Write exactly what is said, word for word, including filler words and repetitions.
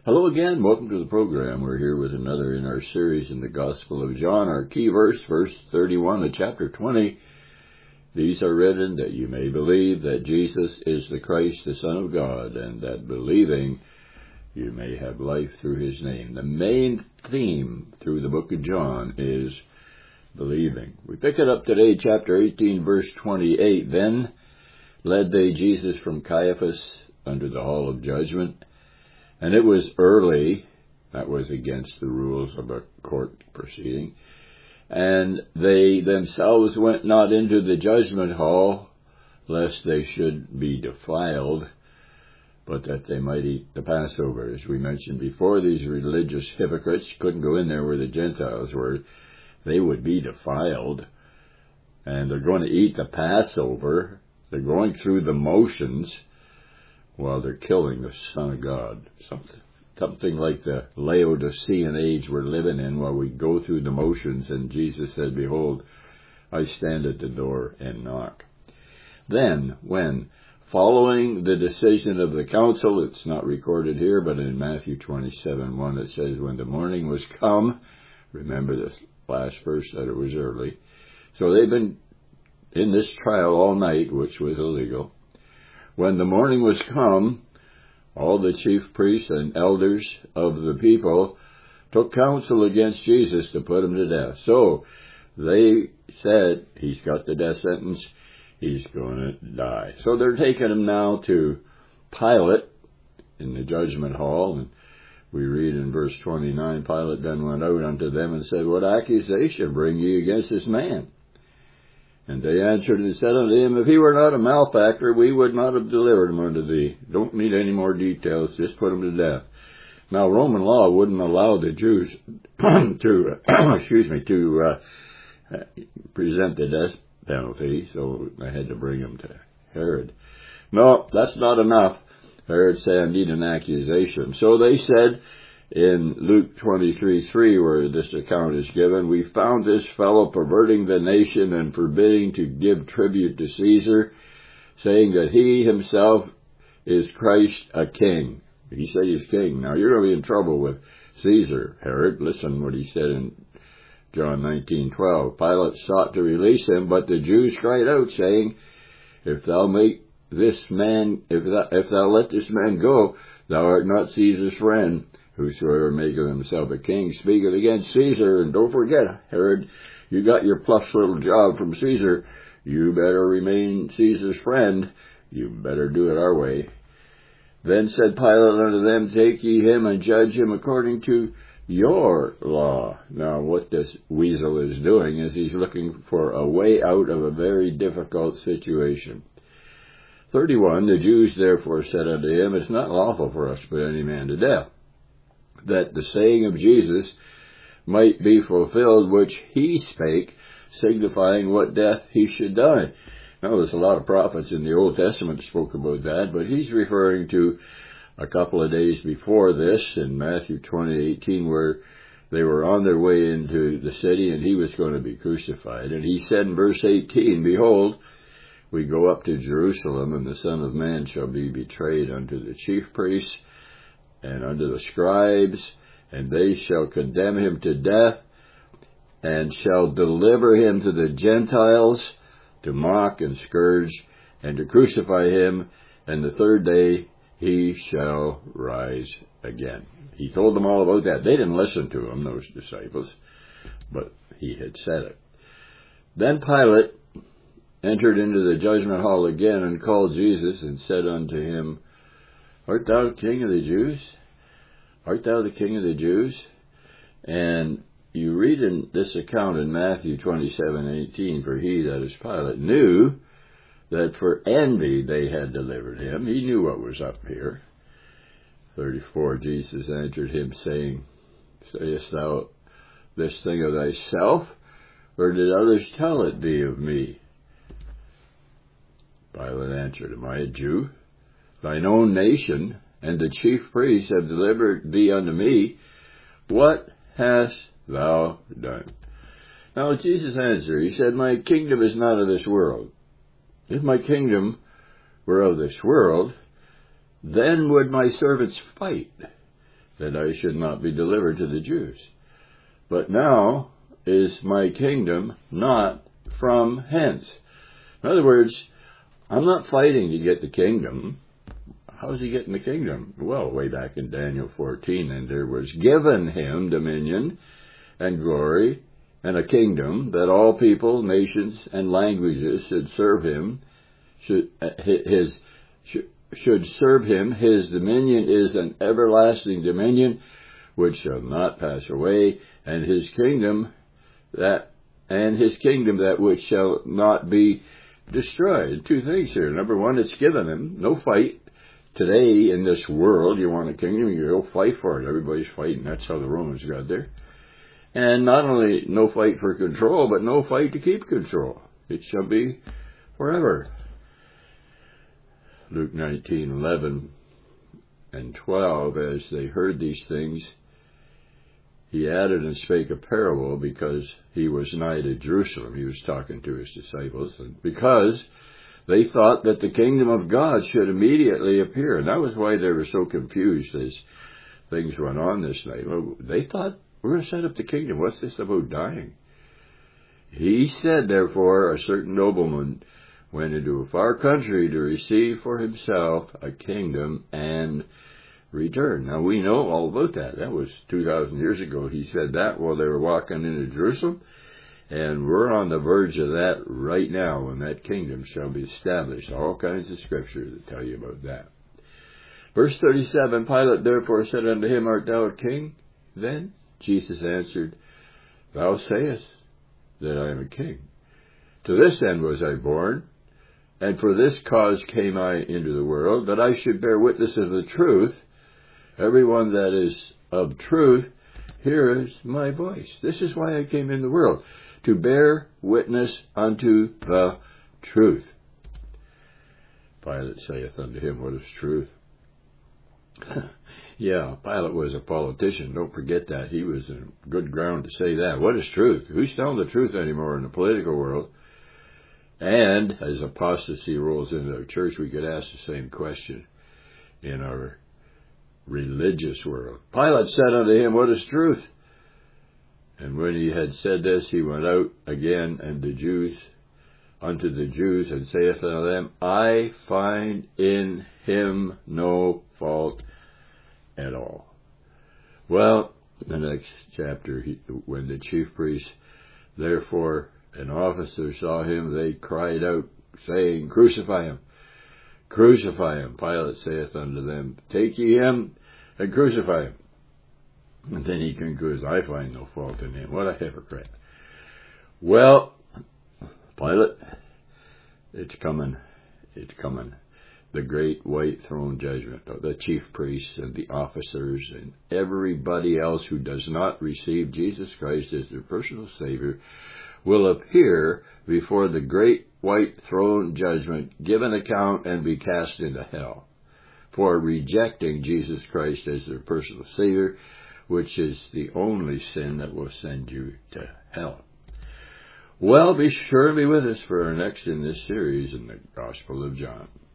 Hello again. Welcome to the program. We're here with another in our series in the Gospel of John. Our key verse, verse thirty-one of chapter twenty. These are written that you may believe that Jesus is the Christ, the Son of God, and that believing you may have life through his name. The main theme through the book of John is believing. We pick it up today, chapter eighteen, verse twenty-eight. Then led they Jesus from Caiaphas under the hall of judgment. And it was early, that was against the rules of a court proceeding, and they themselves went not into the judgment hall, lest they should be defiled, but that they might eat the Passover. As we mentioned before, these religious hypocrites couldn't go in there where the Gentiles were. They would be defiled, and they're going to eat the Passover. They're going through the motions while they're killing the Son of God. Something, something like the Laodicean age we're living in, while we go through the motions. And Jesus said, "Behold, I stand at the door and knock." Then, when, following the decision of the council, it's not recorded here, but in Matthew twenty-seven one it says, when the morning was come, remember this last verse that it was early. So they've been in this trial all night, which was illegal. When the morning was come, all the chief priests and elders of the people took counsel against Jesus to put him to death. So they said, he's got the death sentence, he's going to die. So they're taking him now to Pilate in the judgment hall. And we read in verse twenty-nine, Pilate then went out unto them and said, What accusation bring ye against this man? And they answered and said unto him, If he were not a malefactor, we would not have delivered him unto thee. Don't need any more details, just put him to death. Now, Roman law wouldn't allow the Jews to, excuse me, to uh, present the death penalty, so they had to bring him to Herod. No, that's not enough. Herod said, I need an accusation. So they said, in Luke twenty-three three, where this account is given, we found this fellow perverting the nation and forbidding to give tribute to Caesar, saying that he himself is Christ, a king. He said he's king. Now you're going to be in trouble with Caesar, Herod. Listen what he said in John nineteen twelve. Pilate sought to release him, but the Jews cried out, saying, If thou make this man, if thou, if thou let this man go, thou art not Caesar's friend. Whosoever maketh himself a king speaketh against Caesar. And don't forget, Herod, you got your plus little job from Caesar. You better remain Caesar's friend. You better do it our way. Then said Pilate unto them, Take ye him and judge him according to your law. Now what this weasel is doing is he's looking for a way out of a very difficult situation. thirty-one, the Jews therefore said unto him, It's not lawful for us to put any man to death, that the saying of Jesus might be fulfilled, which he spake, signifying what death he should die. Now, there's a lot of prophets in the Old Testament that spoke about that, but he's referring to a couple of days before this in Matthew twenty eighteen, where they were on their way into the city and he was going to be crucified. And he said in verse eighteen, Behold, we go up to Jerusalem, and the Son of Man shall be betrayed unto the chief priests and unto the scribes, and they shall condemn him to death, and shall deliver him to the Gentiles to mock and scourge, and to crucify him, and the third day he shall rise again. He told them all about that. They didn't listen to him, those disciples, but he had said it. Then Pilate entered into the judgment hall again, and called Jesus, and said unto him, Art thou king of the Jews? Art thou the king of the Jews? And you read in this account in Matthew twenty-seven eighteen, For he, that is Pilate, knew that for envy they had delivered him. He knew what was up here. thirty-four, Jesus answered him, saying, Sayest thou this thing of thyself, or did others tell it thee of me? Pilate answered, Am I a Jew? Thine own nation and the chief priests have delivered thee unto me. What hast thou done? Now Jesus answered, he said, My kingdom is not of this world. If my kingdom were of this world, then would my servants fight, that I should not be delivered to the Jews. But now is my kingdom not from hence. In other words, I'm not fighting to get the kingdom. How's he getting the kingdom? Well, way back in Daniel fourteen, and there was given him dominion and glory and a kingdom, that all people, nations, and languages should serve him, should, his, should serve him. His dominion is an everlasting dominion which shall not pass away, and his kingdom that, and his kingdom that which shall not be destroyed. Two things here. Number one, it's given him. No fight. Today, in this world, you want a kingdom, you go fight for it. Everybody's fighting. That's how the Romans got there. And not only no fight for control, but no fight to keep control. It shall be forever. Luke nineteen, eleven and twelve, as they heard these things, he added and spake a parable, because he was nigh to Jerusalem. He was talking to his disciples, and because they thought that the kingdom of God should immediately appear. And that was why they were so confused as things went on this night. Well, they thought, we're going to set up the kingdom. What's this about dying? He said, therefore, a certain nobleman went into a far country to receive for himself a kingdom and return. Now, we know all about that. That was two thousand years ago. He said that while they were walking into Jerusalem. And we're on the verge of that right now, when that kingdom shall be established. All kinds of scripture to tell you about that. Verse thirty-seven, Pilate therefore said unto him, Art thou a king then? Jesus answered, Thou sayest that I am a king. To this end was I born, and for this cause came I into the world, that I should bear witness of the truth. Everyone that is of truth hears my voice. This is why I came in the world, to bear witness unto the truth. Pilate saith unto him, What is truth? Yeah, Pilate was a politician. Don't forget that. He was in good ground to say that. What is truth? Who's telling the truth anymore in the political world? And as apostasy rolls into our church, we could ask the same question in our religious world. Pilate said unto him, What is truth? And when he had said this, he went out again and the Jews unto the Jews, and saith unto them, I find in him no fault at all. Well, the next chapter, he, when the chief priests, therefore, an officer saw him, they cried out, saying, Crucify him, crucify him. Pilate saith unto them, Take ye him, and crucify him. And then he concludes, I find no fault in him. What a hypocrite. Well, Pilate, it's coming, it's coming. The great white throne judgment of the chief priests and the officers and everybody else who does not receive Jesus Christ as their personal Savior will appear before the great white throne judgment, give an account, and be cast into hell for rejecting Jesus Christ as their personal Savior, which is the only sin that will send you to hell. Well, be sure to be with us for our next in this series in the Gospel of John.